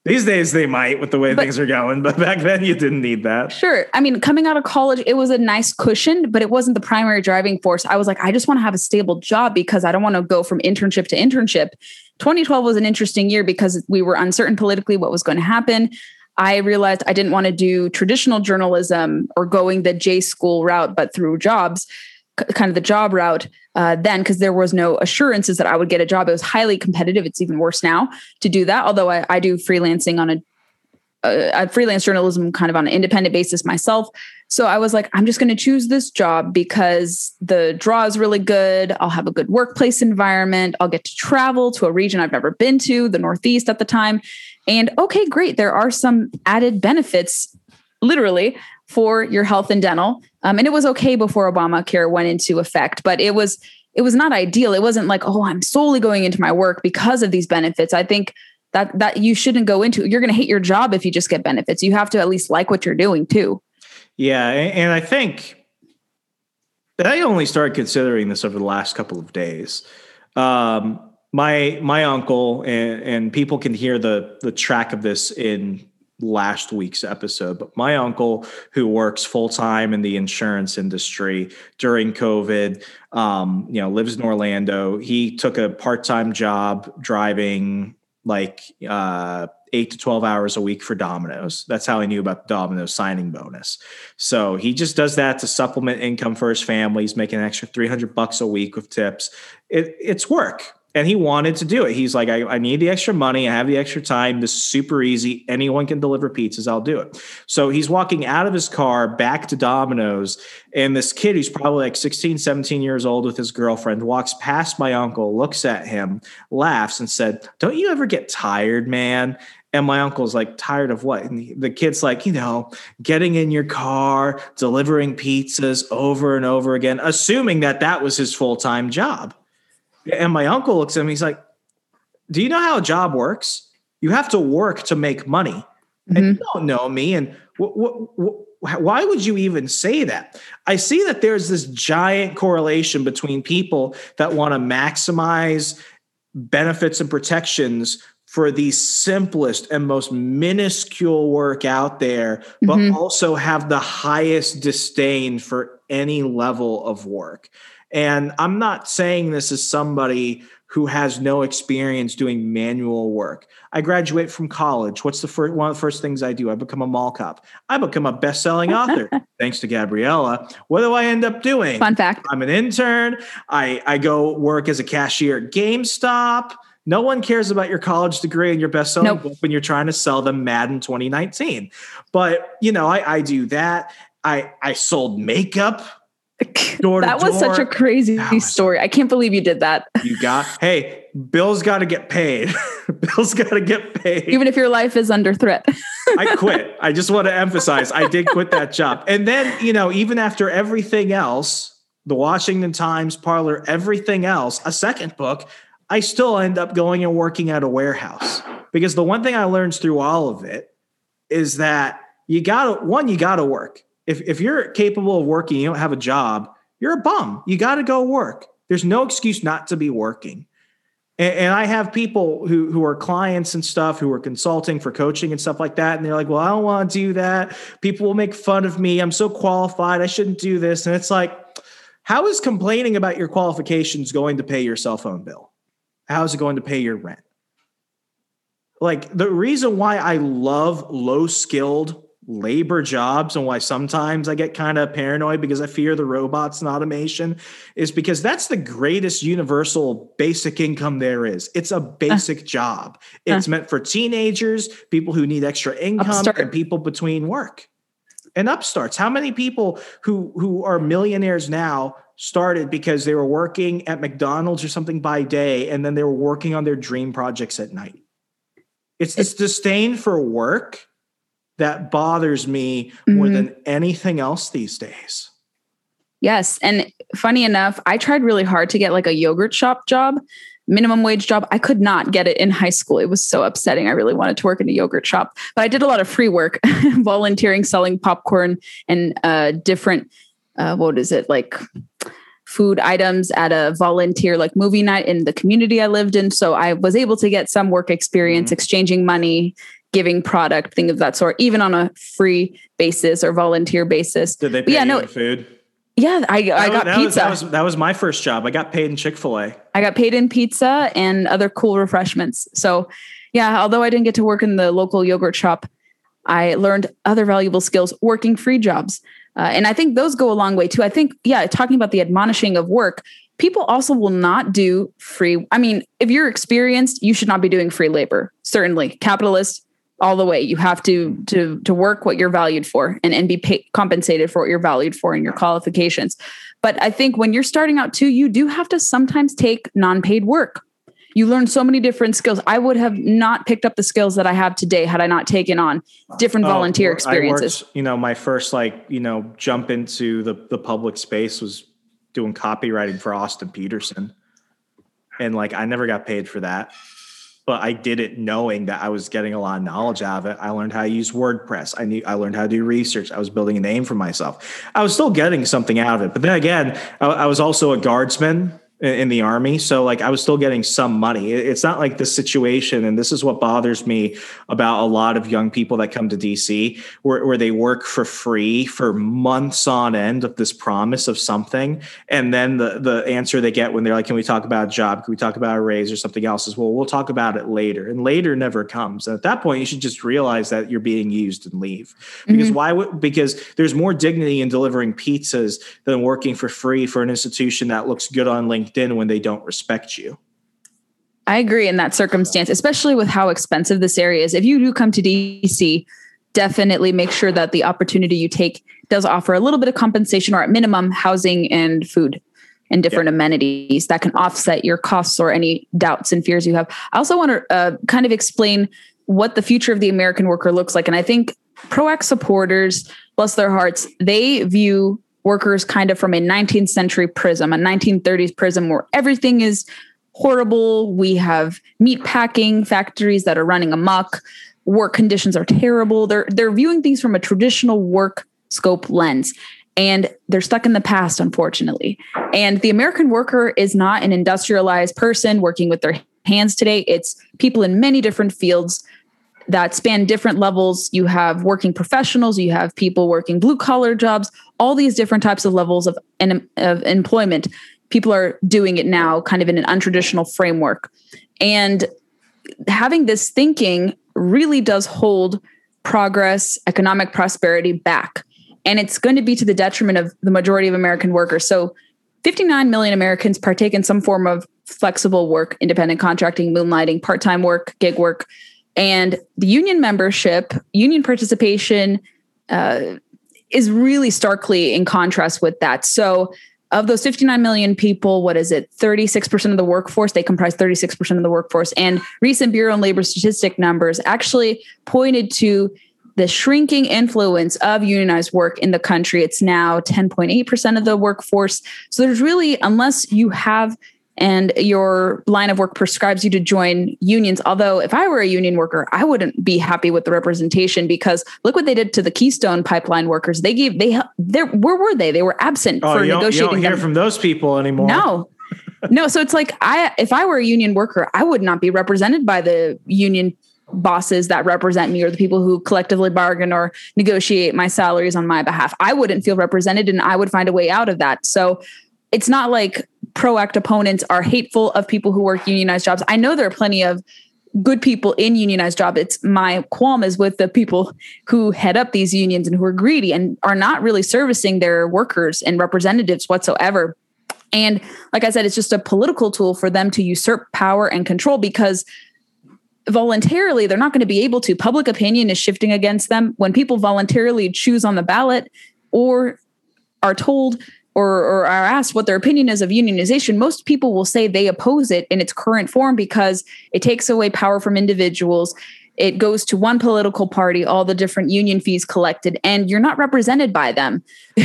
These days they might with the way things are going, but back then you didn't need that. Sure. I mean, coming out of college, it was a nice cushion, but it wasn't the primary driving force. I was like, I just want to have a stable job because I don't want to go from internship to internship. 2012 was an interesting year because we were uncertain politically what was going to happen. I realized I didn't want to do traditional journalism or going the J school route, but through jobs, kind of the job route then, because there was no assurances that I would get a job. It was highly competitive. It's even worse now to do that. Although I do freelancing on a freelance journalism kind of on an independent basis myself. So I was like, I'm just going to choose this job because the draw is really good. I'll have a good workplace environment. I'll get to travel to a region I've never been to, the Northeast at the time. And okay, great. There are some added benefits, literally, for your health and dental. And it was okay before Obamacare went into effect, but it was not ideal. It wasn't like, oh, I'm solely going into my work because of these benefits. I think that you shouldn't go into, you're going to hate your job if you just get benefits. You have to at least like what you're doing too. Yeah. And I think that I only started considering this over the last couple of days. My uncle, and people can hear the track of this in last week's episode, but my uncle, who works full-time in the insurance industry during COVID, lives in Orlando. He took a part-time job driving like 8 to 12 hours a week for Domino's. That's how I knew about the Domino's signing bonus. So he just does that to supplement income for his family. He's making an extra $300 a week with tips. It's work. And he wanted to do it. He's like, I need the extra money. I have the extra time. This is super easy. Anyone can deliver pizzas. I'll do it. So he's walking out of his car back to Domino's. And this kid who's probably like 16, 17 years old with his girlfriend walks past my uncle, looks at him, laughs and said, "Don't you ever get tired, man?" And my uncle's like, "Tired of what?" And the kid's like, getting in your car, delivering pizzas over and over again, assuming that was his full-time job. And my uncle looks at him. He's like, "Do you know how a job works? You have to work to make money." Mm-hmm. And you don't know me. And why would you even say that? I see that there's this giant correlation between people that want to maximize benefits and protections for the simplest and most minuscule work out there, but also have the highest disdain for any level of work. And I'm not saying this as somebody who has no experience doing manual work. I graduate from college. What's one of the first things I do? I become a mall cop. I become a best-selling author, thanks to Gabriella. What do I end up doing? Fun fact. I'm an intern. I go work as a cashier at GameStop. No one cares about your college degree and your best-selling book when you're trying to sell them Madden 2019. But, I do that. I sold makeup. That was such a crazy story. I can't believe you did that. Hey, Bill's got to get paid. Bill's got to get paid. Even if your life is under threat. I quit. I just want to emphasize I did quit that job. And then, even after everything else, the Washington Times, Parler, everything else, a second book, I still end up going and working at a warehouse. Because the one thing I learned through all of it is that you got to work. If you're capable of working, you don't have a job, you're a bum. You got to go work. There's no excuse not to be working. And I have people who are clients and stuff who are consulting for coaching and stuff like that. And they're like, well, I don't want to do that. People will make fun of me. I'm so qualified. I shouldn't do this. And it's like, how is complaining about your qualifications going to pay your cell phone bill? How is it going to pay your rent? Like, the reason why I love low-skilled labor jobs and why sometimes I get kind of paranoid because I fear the robots and automation is because that's the greatest universal basic income there is. It's a basic job. It's meant for teenagers, people who need extra income, and people between work. And upstarts. How many people who are millionaires now started because they were working at McDonald's or something by day, and then they were working on their dream projects at night? It's this disdain for work that bothers me more than anything else these days. Yes. And funny enough, I tried really hard to get like a yogurt shop job, minimum wage job. I could not get it in high school. It was so upsetting. I really wanted to work in a yogurt shop, but I did a lot of free work, volunteering, selling popcorn and different, food items at a volunteer movie night in the community I lived in. So I was able to get some work experience, exchanging money, giving product, things of that sort, even on a free basis or volunteer basis. Did they pay you in food? Yeah, I got pizza. That was my first job. I got paid in Chick-fil-A. I got paid in pizza and other cool refreshments. So yeah, although I didn't get to work in the local yogurt shop, I learned other valuable skills working free jobs. And I think those go a long way too. I think, talking about the admonishing of work, people also will not do free. I mean, if you're experienced, you should not be doing free labor. Certainly, capitalist all the way. You have to work what you're valued for and be compensated for what you're valued for and your qualifications. But I think when you're starting out too, you do have to sometimes take non-paid work. You learn so many different skills. I would have not picked up the skills that I have today had I not taken on different volunteer experiences. I worked, my first jump into the public space was doing copywriting for Austin Peterson. And I never got paid for that. But I did it knowing that I was getting a lot of knowledge out of it. I learned how to use WordPress. I learned how to do research. I was building a name for myself. I was still getting something out of it. But then again, I was also a guardsman in the Army. So I was still getting some money. It's not like the situation. And this is what bothers me about a lot of young people that come to DC where they work for free for months on end of this promise of something. And then the answer they get when they're like, can we talk about a job? Can we talk about a raise or something else? Is, well, we'll talk about it later. And later never comes. And at that point, you should just realize that you're being used and leave. Because because there's more dignity in delivering pizzas than working for free for an institution that looks good on LinkedIn when they don't respect you. I agree in that circumstance, especially with how expensive this area is. If you do come to DC, definitely make sure that the opportunity you take does offer a little bit of compensation or at minimum housing and food and different amenities that can offset your costs or any doubts and fears you have. I also want to kind of explain what the future of the American worker looks like. And I think PROACT supporters, bless their hearts, they view workers kind of from a 19th century prism, a 1930s prism where everything is horrible. We have meat packing factories that are running amok. Work conditions are terrible. They're viewing things from a traditional work scope lens, and they're stuck in the past, unfortunately. And the American worker is not an industrialized person working with their hands today. It's people in many different fields that span different levels. You have working professionals, you have people working blue collar jobs, all these different types of levels of employment. People are doing it now kind of in an untraditional framework. And having this thinking really does hold progress, economic prosperity back. And it's going to be to the detriment of the majority of American workers. So 59 million Americans partake in some form of flexible work, independent contracting, moonlighting, part-time work, gig work. And the union membership, union participation is really starkly in contrast with that. So of those 59 million people, 36% of the workforce, they comprise 36% of the workforce. And recent Bureau of Labor Statistic numbers actually pointed to the shrinking influence of unionized work in the country. It's now 10.8% of the workforce. So there's really, unless you have and your line of work prescribes you to join unions. Although if I were a union worker, I wouldn't be happy with the representation, because look what they did to the Keystone Pipeline workers. Where were they? They were absent for negotiating. You don't hear from those people anymore. No. So it's like, if I were a union worker, I would not be represented by the union bosses that represent me or the people who collectively bargain or negotiate my salaries on my behalf. I wouldn't feel represented, and I would find a way out of that. So it's not like PROACT opponents are hateful of people who work unionized jobs. I know there are plenty of good people in unionized jobs. It's my qualm is with the people who head up these unions and who are greedy and are not really servicing their workers and representatives whatsoever. And like I said, it's just a political tool for them to usurp power and control, because voluntarily they're not going to be able to. Public opinion is shifting against them. When people voluntarily choose on the ballot or are told or are asked what their opinion is of unionization, most people will say they oppose it in its current form because it takes away power from individuals. It goes to one political party, all the different union fees collected, and you're not represented by them.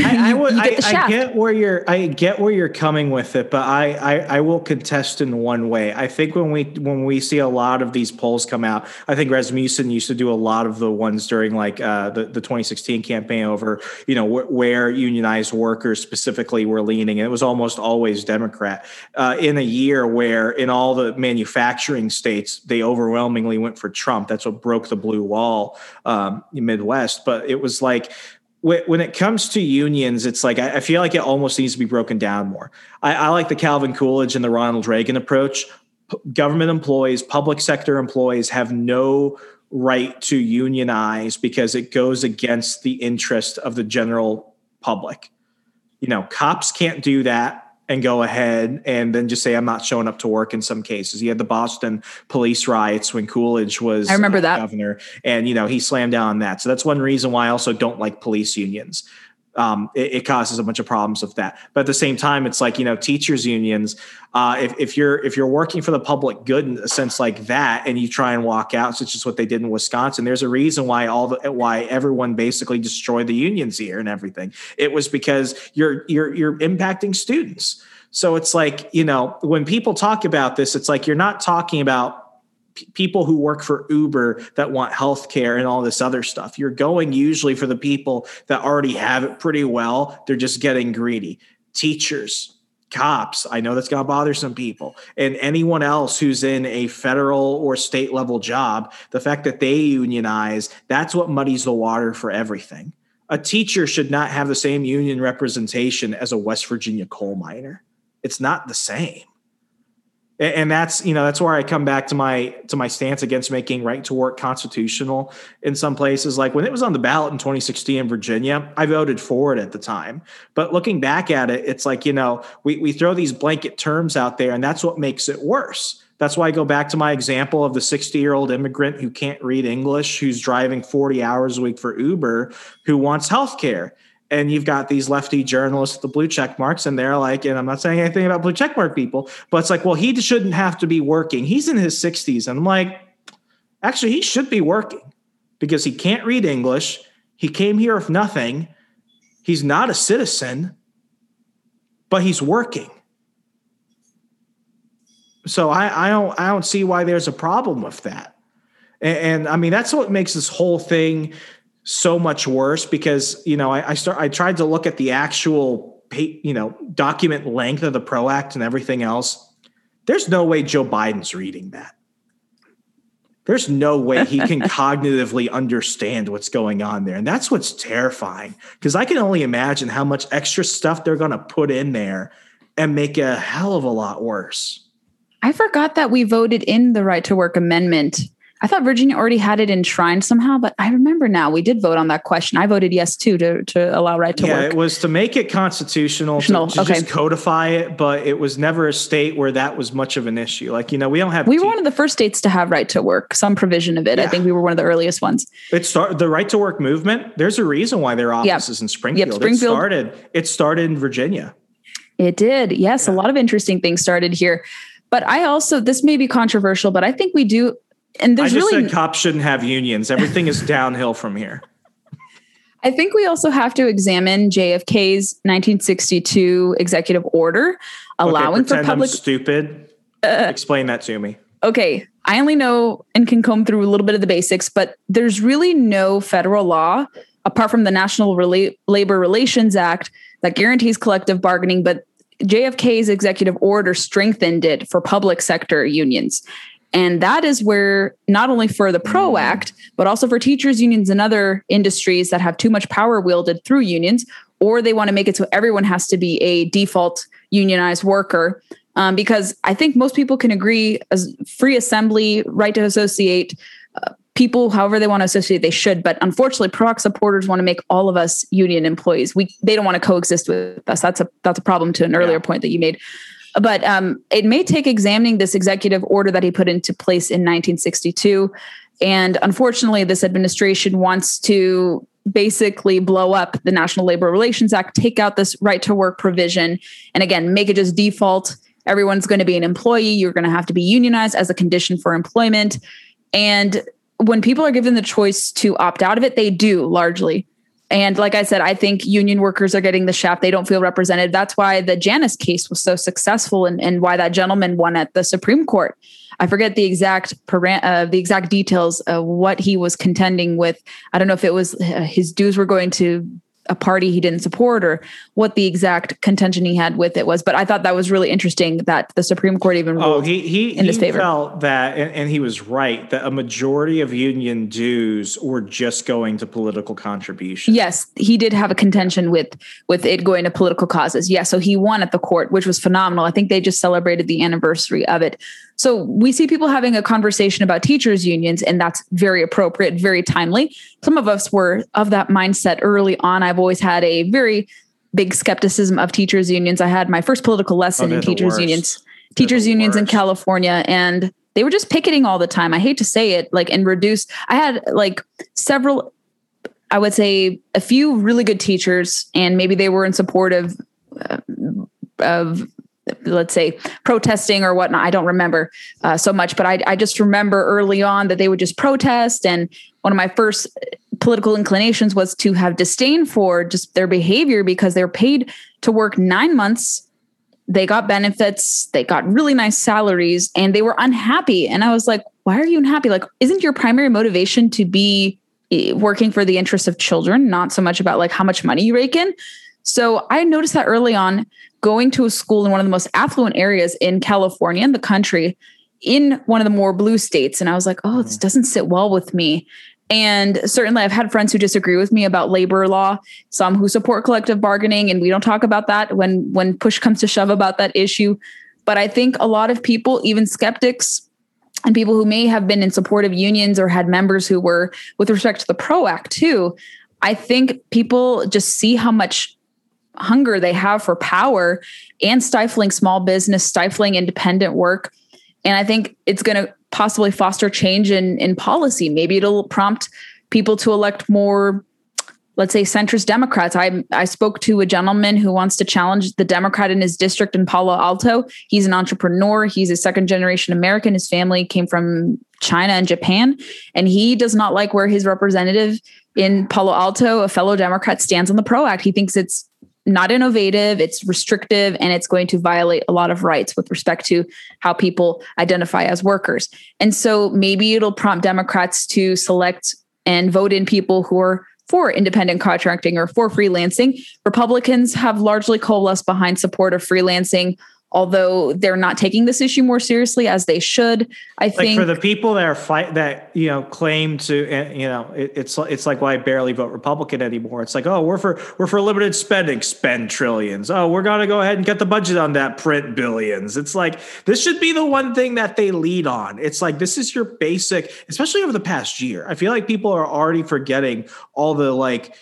I get where you're coming with it, but I will contest in one way. I think when we see a lot of these polls come out, I think Rasmussen used to do a lot of the ones during the 2016 campaign over, where unionized workers specifically were leaning. And it was almost always Democrat in a year where in all the manufacturing states, they overwhelmingly went for Trump. That's That's what broke the blue wall in Midwest. But it was like, when it comes to unions, it's like, I feel like it almost needs to be broken down more. I like the Calvin Coolidge and the Ronald Reagan approach. Government employees, public sector employees have no right to unionize because it goes against the interest of the general public. Cops can't do that and go ahead and then just say, I'm not showing up to work in some cases. You had the Boston police riots when Coolidge was I remember that. governor, and, he slammed down on that. So that's one reason why I also don't like police unions. It causes a bunch of problems with that. But at the same time, it's like, teachers unions, if you're working for the public good in a sense like that, and you try and walk out, such as what they did in Wisconsin, there's a reason why why everyone basically destroyed the unions here and everything. It was because you're impacting students. So it's like, when people talk about this, it's like, you're not talking about people who work for Uber that want healthcare and all this other stuff. You're going usually for the people that already have it pretty well. They're just getting greedy. Teachers, cops, I know that's going to bother some people, and anyone else who's in a federal or state level job, the fact that they unionize, that's what muddies the water for everything. A teacher should not have the same union representation as a West Virginia coal miner. It's not the same. And that's where I come back to my stance against making right to work constitutional in some places. Like when it was on the ballot in 2016 in Virginia, I voted for it at the time. But looking back at it, it's like, we throw these blanket terms out there, and that's what makes it worse. That's why I go back to my example of the 60-year-old immigrant who can't read English, who's driving 40 hours a week for Uber, who wants health care. And you've got these lefty journalists with the blue check marks, and they're like, and I'm not saying anything about blue check mark people, but it's like, well, he shouldn't have to be working. He's in his 60s. And I'm like, actually, he should be working because he can't read English. He came here with nothing. He's not a citizen, but he's working. So I don't see why there's a problem with that. And I mean, that's what makes this whole thing so much worse, because, I tried to look at the actual, document length of the PRO Act and everything else. There's no way Joe Biden's reading that. There's no way he can cognitively understand what's going on there. And that's what's terrifying, because I can only imagine how much extra stuff they're going to put in there and make it a hell of a lot worse. I forgot that we voted in the right to work amendment. I thought Virginia already had it enshrined somehow, but I remember now we did vote on that question. I voted yes too to allow right to work. Yeah, it was to make it constitutional, to just codify it, but it was never a state where that was much of an issue. Like, we don't have. We were one of the first states to have right to work, some provision of it. Yeah. I think we were one of the earliest ones. The right to work movement. There's a reason why their office is in Springfield. It started in Virginia. It did. Yes, a lot of interesting things started here. But this may be controversial, but I think we do. And there's said cops shouldn't have unions. Everything is downhill from here. I think we also have to examine JFK's 1962 executive order allowing for public. I'm stupid. Explain that to me. Okay. I only know and can comb through a little bit of the basics, but there's really no federal law apart from the National Labor Relations Act that guarantees collective bargaining. But JFK's executive order strengthened it for public sector unions. And that is where, not only for the PRO Act, but also for teachers unions and other industries that have too much power wielded through unions, or they want to make it so everyone has to be a default unionized worker. Because I think most people can agree, as free assembly, right to associate, people, however they want to associate, they should. But unfortunately, PRO Act supporters want to make all of us union employees. They don't want to coexist with us. That's a problem to an earlier point that you made. But it may take examining this executive order that he put into place in 1962. And unfortunately, this administration wants to basically blow up the National Labor Relations Act, take out this right to work provision, and again, make it just default. Everyone's going to be an employee. You're going to have to be unionized as a condition for employment. And when people are given the choice to opt out of it, they do largely. And like I said, I think union workers are getting the shaft. They don't feel represented. That's why the Janus case was so successful and why that gentleman won at the Supreme Court. I forget the exact details of what he was contending with. I don't know if it was his dues were going to a party he didn't support or what the exact contention he had with it was. But I thought that was really interesting that the Supreme Court even ruled in his favor. He felt that, and he was right, that a majority of union dues were just going to political contributions. Yes, he did have a contention with it going to political causes. Yeah, so he won at the court, which was phenomenal. I think they just celebrated the anniversary of it. So we see people having a conversation about teachers' unions, and that's very appropriate, very timely. Some of us were of that mindset early on. I've always had a very big skepticism of teachers' unions. I had my first political lesson in teachers' unions in California, and they were just picketing all the time. I hate to say it, I had several, I would say a few really good teachers, and maybe they were in support of let's say protesting or whatnot. I don't remember so much, but I just remember early on that they would just protest. And one of my first political inclinations was to have disdain for just their behavior, because they're paid to work 9 months. They got benefits, they got really nice salaries, and they were unhappy. And I was like, why are you unhappy? Like, isn't your primary motivation to be working for the interests of children, not so much about how much money you rake in? So I noticed that early on, going to a school in one of the most affluent areas in California, in the country, in one of the more blue states. And I was like, oh, this doesn't sit well with me. And certainly I've had friends who disagree with me about labor law, some who support collective bargaining, and we don't talk about that when push comes to shove about that issue. But I think a lot of people, even skeptics and people who may have been in support of unions or had members who were, with respect to the PRO Act too, I think people just see how much hunger they have for power and stifling small business, stifling independent work. And I think it's going to possibly foster change in policy. Maybe it'll prompt people to elect more, let's say, centrist Democrats. I spoke to a gentleman who wants to challenge the Democrat in his district in Palo Alto. He's an entrepreneur. He's a second generation American. His family came from China and Japan, and he does not like where his representative in Palo Alto, a fellow Democrat, stands on the PRO Act. He thinks it's not innovative, it's restrictive, and it's going to violate a lot of rights with respect to how people identify as workers. And so maybe it'll prompt Democrats to select and vote in people who are for independent contracting or for freelancing. Republicans have largely coalesced behind support of freelancing, although they're not taking this issue more seriously as they should. I think for the people that are claim to, it's like, why I barely vote Republican anymore. It's like, oh, we're for limited spending, spend trillions. Oh, we're going to go ahead and get the budget on that, print billions. It's like, this should be the one thing that they lead on. It's like, this is your basic, especially over the past year. I feel like people are already forgetting all the like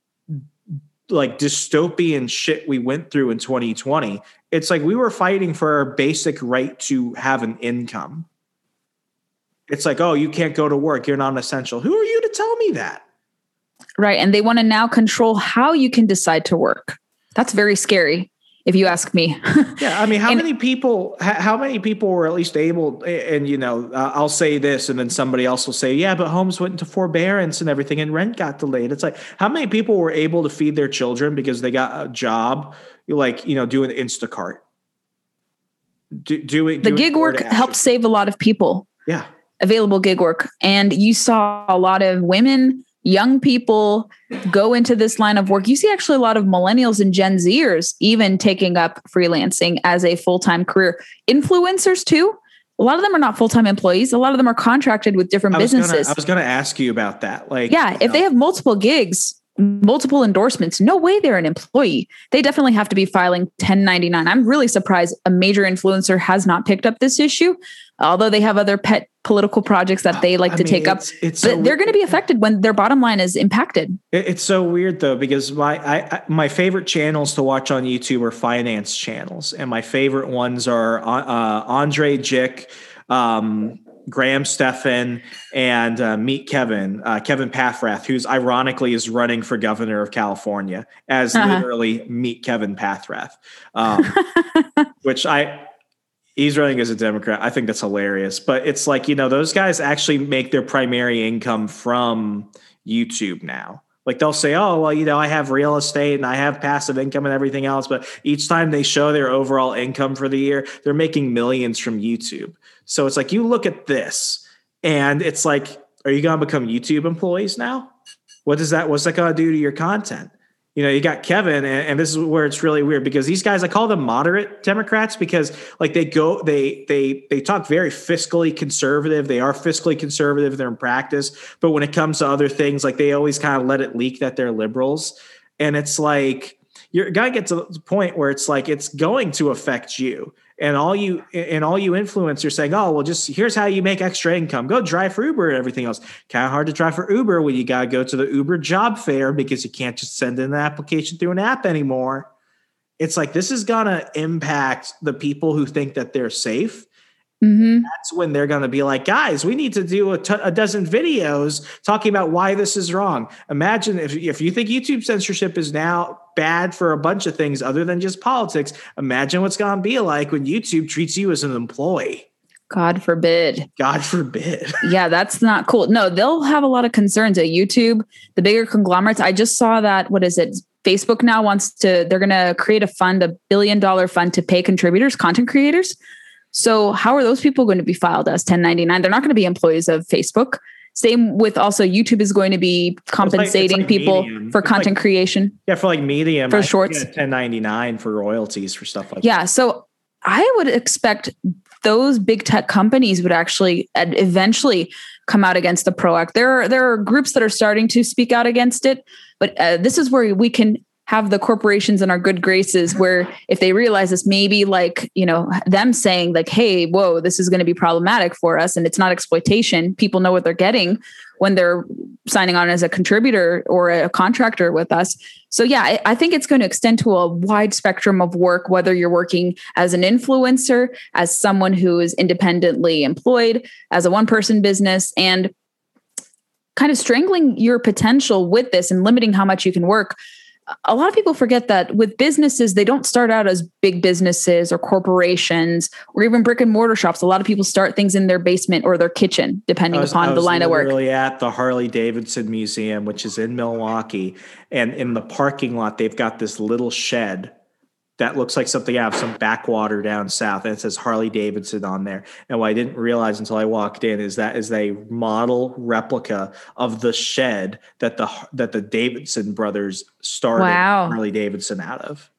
dystopian shit we went through in 2020. It's like we were fighting for our basic right to have an income. It's like, oh, you can't go to work, you're not essential. Who are you to tell me that? Right. And they want to now control how you can decide to work. That's very scary, if you ask me. Yeah. I mean, how many people were at least able, and, I'll say this, and then somebody else will say, yeah, but homes went into forbearance and everything and rent got delayed. It's like, how many people were able to feed their children because they got a job, doing Instacart? The gig work helped save a lot of people. Yeah. Available gig work. And you saw a lot of women, young people go into this line of work. You see actually a lot of millennials and Gen Zers even taking up freelancing as a full-time career. Influencers too. A lot of them are not full-time employees. A lot of them are contracted with different businesses. I was going to ask you about that. If they have multiple gigs, multiple endorsements, no way they're an employee. They definitely have to be filing 1099. I'm really surprised a major influencer has not picked up this issue, although they have other pet political projects that they like to take up. But they're going to be affected when their bottom line is impacted. It's so weird though, because my favorite channels to watch on YouTube are finance channels, and my favorite ones are Andre Jick, Graham Stephan, and Meet Kevin Paffrath, who's ironically is running for governor of California as literally Meet Kevin Paffrath, which he's running as a Democrat. I think that's hilarious, but it's like, those guys actually make their primary income from YouTube now. Like they'll say, oh, well, I have real estate and I have passive income and everything else. But each time they show their overall income for the year, they're making millions from YouTube. So it's like, you look at this and it's like, are you going to become YouTube employees now? What's that going to do to your content? you got Kevin, and this is where it's really weird because these guys, I call them moderate Democrats because like they talk very fiscally conservative. They are fiscally conservative. They're in practice, but when it comes to other things, like they always kind of let it leak that they're liberals. And it's like, you're going to get to the point where it's like, it's going to affect you. And all you influencers saying, oh, well, just here's how you make extra income. Go drive for Uber and everything else. Kind of hard to drive for Uber when you got to go to the Uber job fair because you can't just send in an application through an app anymore. It's like, this is going to impact the people who think that they're safe. Mm-hmm. That's when they're going to be like, guys, we need to do a dozen videos talking about why this is wrong. Imagine if you think YouTube censorship is now bad for a bunch of things other than just politics, imagine what's going to be like when YouTube treats you as an employee. God forbid. God forbid. Yeah, that's not cool. No, they'll have a lot of concerns at YouTube, the bigger conglomerates. I just saw that, what is it? Facebook now they're going to create a fund, $1 billion fund to pay contributors, content creators. So how are those people going to be filed as 1099? They're not going to be employees of Facebook. Same with also YouTube is going to be compensating people Medium. For content creation. Yeah, for like Medium. For shorts. 1099 for royalties for stuff like that. Yeah, so I would expect those big tech companies would actually eventually come out against the PRO Act. There are groups that are starting to speak out against it, but this is where we can have the corporations in our good graces where if they realize this, maybe like, them saying like, hey, whoa, this is going to be problematic for us. And it's not exploitation. People know what they're getting when they're signing on as a contributor or a contractor with us. So yeah, I think it's going to extend to a wide spectrum of work, whether you're working as an influencer, as someone who is independently employed, as a one-person business, and kind of strangling your potential with this and limiting how much you can work. A lot of people forget that with businesses, they don't start out as big businesses or corporations or even brick and mortar shops. A lot of people start things in their basement or their kitchen, depending upon the line of work. I was literally at the Harley Davidson Museum, which is in Milwaukee. And in the parking lot, they've got this little shed that looks like something out of some backwater down south. And it says Harley Davidson on there. And what I didn't realize until I walked in is that is a model replica of the shed that the Davidson brothers started Harley Davidson out of.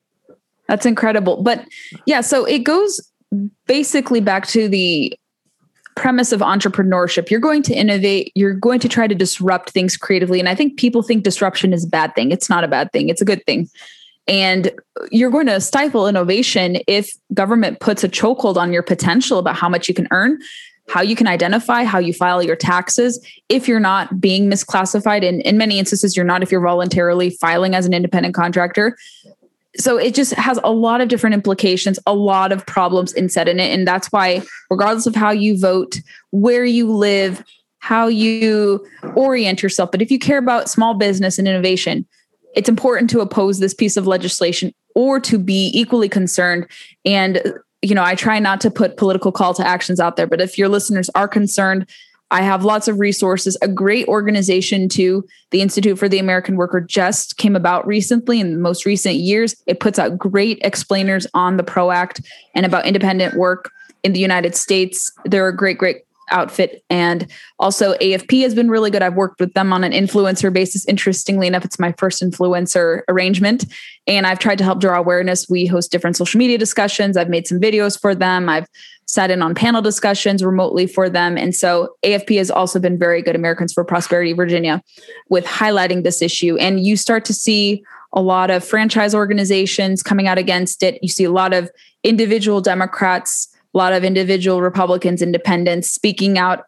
That's incredible. But yeah, so it goes basically back to the premise of entrepreneurship. You're going to innovate. You're going to try to disrupt things creatively. And I think people think disruption is a bad thing. It's not a bad thing. It's a good thing. And you're going to stifle innovation if government puts a chokehold on your potential about how much you can earn, how you can identify, how you file your taxes. If you're not being misclassified, and in many instances, you're not if you're voluntarily filing as an independent contractor. So it just has a lot of different implications, a lot of problems inset in it. And that's why, regardless of how you vote, where you live, how you orient yourself, but if you care about small business and innovation, it's important to oppose this piece of legislation or to be equally concerned. And, I try not to put political call to actions out there, but if your listeners are concerned, I have lots of resources. A great organization too, the Institute for the American Worker, just came about recently in the most recent years. It puts out great explainers on the PRO Act and about independent work in the United States. They're a great outfit. And also AFP has been really good. I've worked with them on an influencer basis. Interestingly enough, it's my first influencer arrangement. And I've tried to help draw awareness. We host different social media discussions. I've made some videos for them. I've sat in on panel discussions remotely for them. And so AFP has also been very good, Americans for Prosperity Virginia, with highlighting this issue. And you start to see a lot of franchise organizations coming out against it. You see a lot of individual Democrats, a lot of individual Republicans, independents speaking out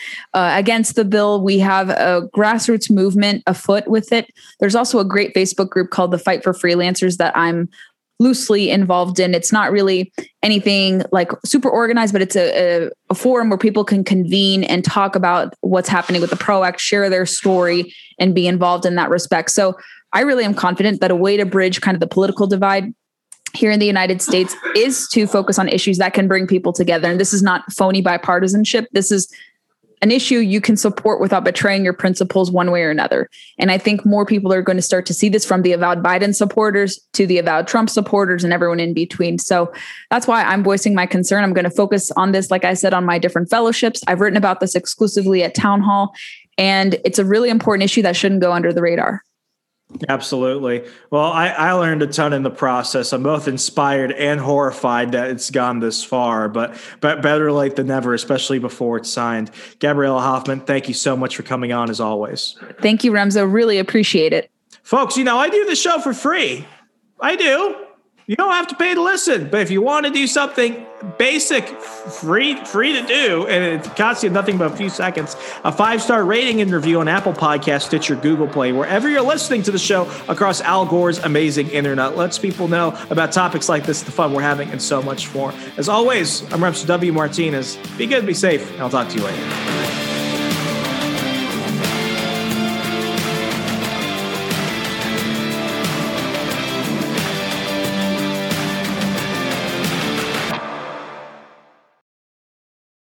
against the bill. We have a grassroots movement afoot with it. There's also a great Facebook group called the Fight for Freelancers that I'm loosely involved in. It's not really anything like super organized, but it's a forum where people can convene and talk about what's happening with the PRO Act, share their story, and be involved in that respect. So I really am confident that a way to bridge kind of the political divide here in the United States is to focus on issues that can bring people together. And this is not phony bipartisanship. This is an issue you can support without betraying your principles one way or another. And I think more people are going to start to see this, from the avowed Biden supporters to the avowed Trump supporters and everyone in between. So that's why I'm voicing my concern. I'm going to focus on this, like I said, on my different fellowships. I've written about this exclusively at Town Hall, and it's a really important issue that shouldn't go under the radar. Absolutely. Well, I learned a ton in the process. I'm both inspired and horrified that it's gone this far, but better late than never, especially before it's signed. Gabriella Hoffman, thank you so much for coming on as always. Thank you, Remzo. Really appreciate it. Folks, I do the show for free. I do. You don't have to pay to listen, but if you want to do something basic, free to do, and it costs you nothing but a few seconds, a 5-star rating and review on Apple Podcasts, Stitcher, Google Play, wherever you're listening to the show across Al Gore's amazing internet. Lets people know about topics like this, the fun we're having, and so much more. As always, I'm Remzo W. Martinez. Be good, be safe, and I'll talk to you later.